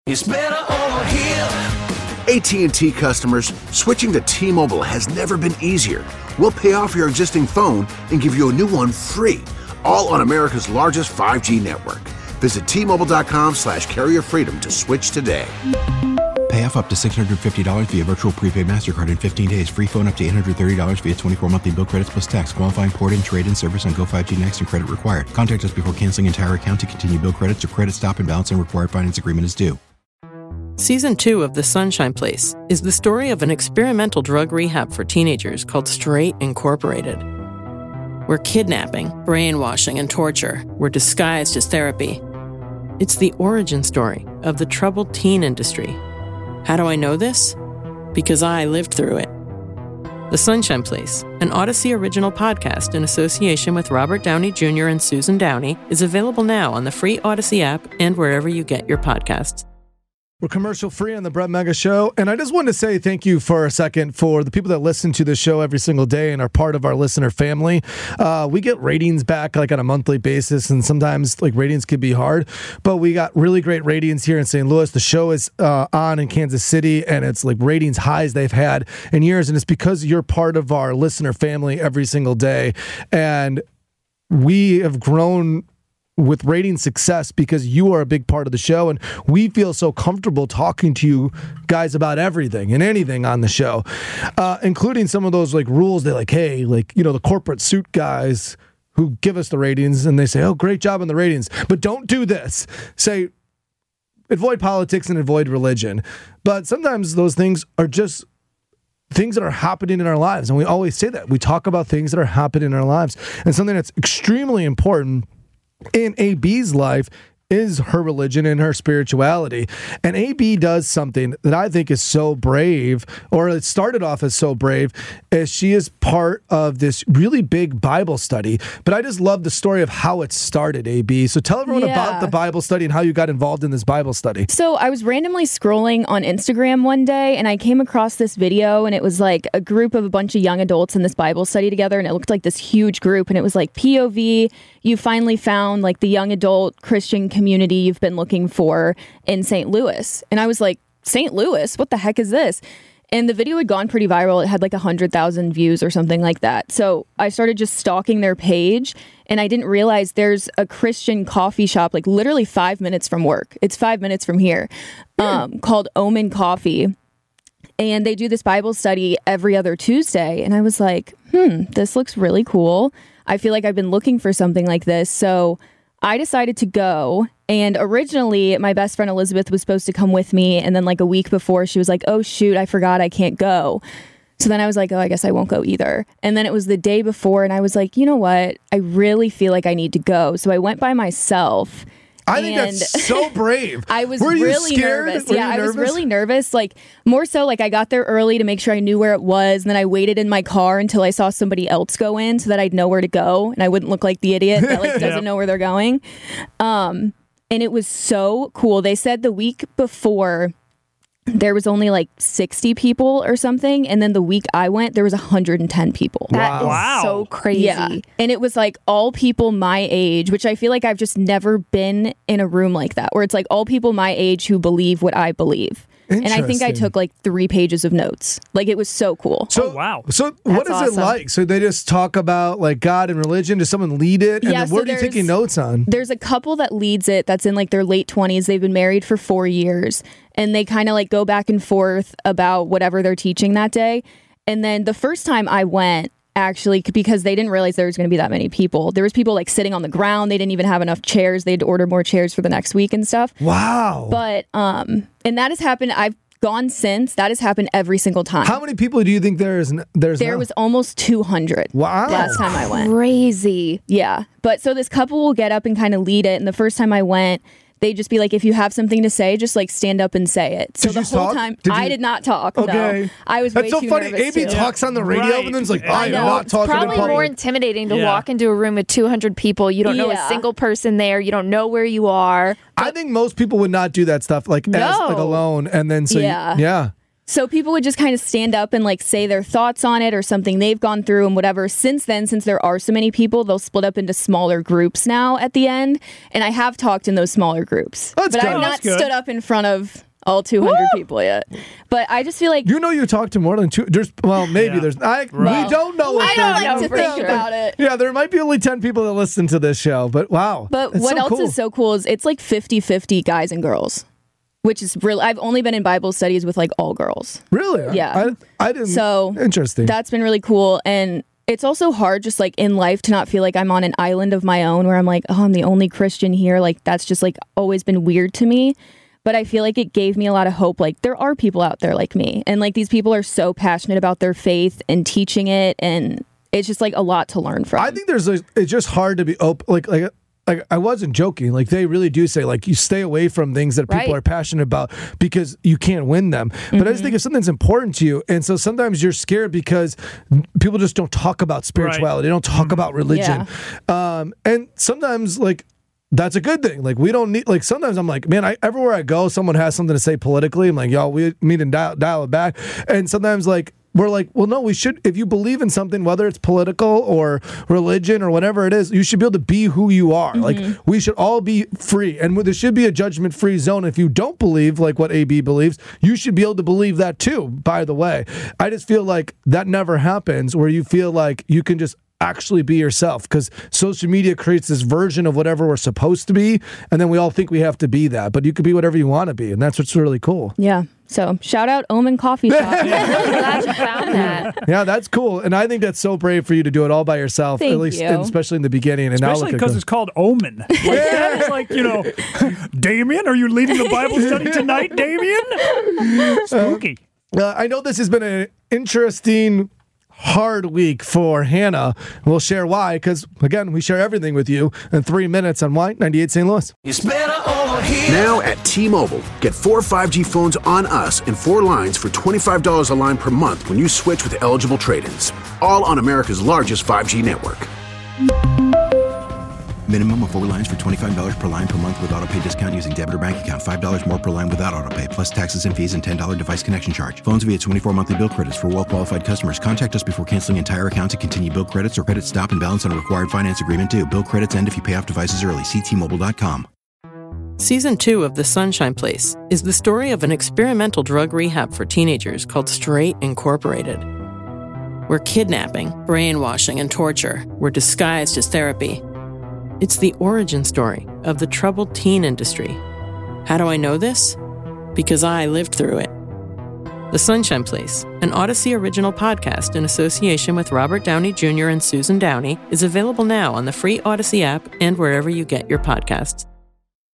It's better over here. AT&T customers, switching to T-Mobile has never been easier. We'll pay off your existing phone and give you a new one free, all on America's largest 5G network. Visit T-Mobile.com/carrier freedom to switch today. Pay off up to $650 via virtual prepaid MasterCard in 15 days. Free phone up to $830 via 24 monthly bill credits plus tax. Qualifying port and trade-in service on Go 5G Next and credit required. Contact us before canceling entire account to continue bill credits or credit stop and balance and required finance agreement is due. Season 2 of The Sunshine Place is the story of an experimental drug rehab for teenagers called Straight Incorporated, where kidnapping, brainwashing, and torture were disguised as therapy. It's the origin story of the troubled teen industry. How do I know this? Because I lived through it. The Sunshine Place, an Odyssey original podcast in association with Robert Downey Jr. and Susan Downey, is available now on the free Odyssey app and wherever you get your podcasts. We're commercial free on the Brett Mega Show. And I just wanted to say thank you for a second for the people that listen to the show every single day and are part of our listener family. We get ratings back like on a monthly basis, and sometimes like ratings can be hard, but we got really great ratings here in St. Louis. The show is on in Kansas City, and it's like ratings highs they've had in years. And it's because you're part of our listener family every single day. And we have grown with rating success because you are a big part of the show, and we feel so comfortable talking to you guys about everything and anything on the show, including some of those like rules. They're like, hey, like, you know, the corporate suit guys who give us the ratings and they say, oh, great job on the ratings, but don't do this. Say, avoid politics and avoid religion. But sometimes those things are just things that are happening in our lives. And we always say that. We talk about things that are happening in our lives. And something that's extremely important in AB's life is her religion and her spirituality. And AB does something that I think is so brave, or it started off as so brave, as she is part of this really big Bible study. But I just love the story of how it started, AB. So tell everyone about the Bible study and how you got involved in this Bible study. So I was randomly scrolling on Instagram one day, and I came across this video, and it was like a group of a bunch of young adults in this Bible study together, and it looked like this huge group, and it was like POV, you finally found like the young adult Christian community you've been looking for in St. Louis. And I was like, St. Louis? What the heck is this? And the video had gone pretty viral. It had like 100,000 views or something like that. So I started just stalking their page, and I didn't realize there's a Christian coffee shop like literally 5 minutes from work. It's 5 minutes from here, called Omen Coffee. And they do this Bible study every other Tuesday. And I was like, this looks really cool. I feel like I've been looking for something like this. So I decided to go. And originally, my best friend Elizabeth was supposed to come with me. And then like a week before, she was like, oh, shoot, I forgot I can't go. So then I was like, oh, I guess I won't go either. And then it was the day before, and I was like, you know what? I really feel like I need to go. So I went by myself. I think that's so brave. I was Were you really scared? nervous. Were Yeah, you I was nervous? really nervous. Like, more so, like, I got there early to make sure I knew where it was. And then I waited in my car until I saw somebody else go in so that I'd know where to go. And I wouldn't look like the idiot that like doesn't know where they're going. And it was so cool. They said the week before there was only like 60 people or something. And then the week I went, there was 110 people. That is so crazy. Yeah. And it was like all people my age, which I feel like I've just never been in a room like that, where it's like all people my age who believe what I believe. And I think I took like 3 pages of notes. Like, it was so cool. So, So what is it like? So they just talk about like God and religion? Does someone lead it? And then what are you taking notes on? There's a couple that leads it that's in like their late 20s. They've been married for 4 years. And they kind of like go back and forth about whatever they're teaching that day. And then the first time I went, actually, because they didn't realize there was going to be that many people. There was people like sitting on the ground. They didn't even have enough chairs. They had to order more chairs for the next week and stuff. Wow. But, and that has happened. I've gone since. That has happened every single time. How many people do you think there There was almost 200. Wow. Last time I went. Crazy. Yeah. But so this couple will get up and kind of lead it. And the first time I went, they'd just be like, if you have something to say, just like stand up and say it. So Did the you whole talk? time, Did you- I did not talk. Okay. No. I was That's way so too funny. nervous AB to. talks on the radio and then it's like, I am not talking Probably to public. more intimidating to walk into a room with 200 people. You don't know a Yeah. single person there. You don't know where you are. I think most people would not do that stuff like as like alone, and then so Yeah. yeah. So people would just kind of stand up and like say their thoughts on it or something they've gone through and whatever. Since then, since there are so many people, they'll split up into smaller groups now at the end. And I have talked in those smaller groups. That's but good. I've not That's good. stood up in front of all 200 people yet. But I just feel like You talk to more than two. There's maybe Yeah. there's. We Right. don't know. If I there- don't like to for think sure. about it. Yeah, there might be only 10 people that listen to this show, but wow. But It's what so else cool. is so cool is it's like 50-50 guys and girls, which is real. I've only been in Bible studies with like all girls. Really? Yeah. I didn't. So interesting. That's been really cool. And it's also hard just like in life to not feel like I'm on an island of my own where I'm like, oh, I'm the only Christian here. Like that's just like always been weird to me. But I feel like it gave me a lot of hope. Like there are people out there like me. And like these people are so passionate about their faith and teaching it. And it's just like a lot to learn from. I think it's just hard to be open. Like I wasn't joking. Like they really do say like you stay away from things that people Right. are passionate about because you can't win them. But I just think if something's important to you, and so sometimes you're scared because people just don't talk about spirituality. They don't talk about religion. And sometimes like that's a good thing. Like we don't need like sometimes I'm like, man, everywhere I go, someone has something to say politically. I'm like, y'all, we need to dial it back. And sometimes like we're like, well, no, we should. If you believe in something, whether it's political or religion or whatever it is, you should be able to be who you are. Like we should all be free, and there should be a judgment-free zone. If you don't believe like what AB believes, you should be able to believe that too. By the way, I just feel like that never happens where you feel like you can just actually be yourself, because social media creates this version of whatever we're supposed to be, and then we all think we have to be that, but you could be whatever you want to be, and that's what's really cool. Yeah. So shout out Omen Coffee Shop. I'm glad you found that. Yeah, that's cool, and I think that's so brave for you to do it all by yourself. Thank at least, you. and especially in the beginning. And now Especially look because at it's called Omen. Like, that is like, Damien, are you leading the Bible study tonight, Damien? Spooky. I know this has been an interesting, hard week for Hannah. We'll share why, because again, we share everything with you in 3 minutes on Y98 St. Louis. It's better over here. Now at T-Mobile, get 4 5G phones on us and 4 lines for $25 a line per month when you switch with eligible trade-ins. All on America's largest 5G network. Minimum of 4 lines for $25 per line per month with autopay discount using debit or bank account. $5 more per line without autopay, plus taxes and fees and $10 device connection charge. Phones via 24 monthly bill credits for well-qualified customers. Contact us before canceling entire account to continue bill credits or credit stop and balance on a required finance agreement due. Bill credits end if you pay off devices early. See T-Mobile.com. Season 2 of The Sunshine Place is the story of an experimental drug rehab for teenagers called Straight Incorporated, where kidnapping, brainwashing, and torture were disguised as therapy. It's the origin story of the troubled teen industry. How do I know this? Because I lived through it. The Sunshine Place, an Odyssey original podcast in association with Robert Downey Jr. and Susan Downey, is available now on the free Odyssey app and wherever you get your podcasts.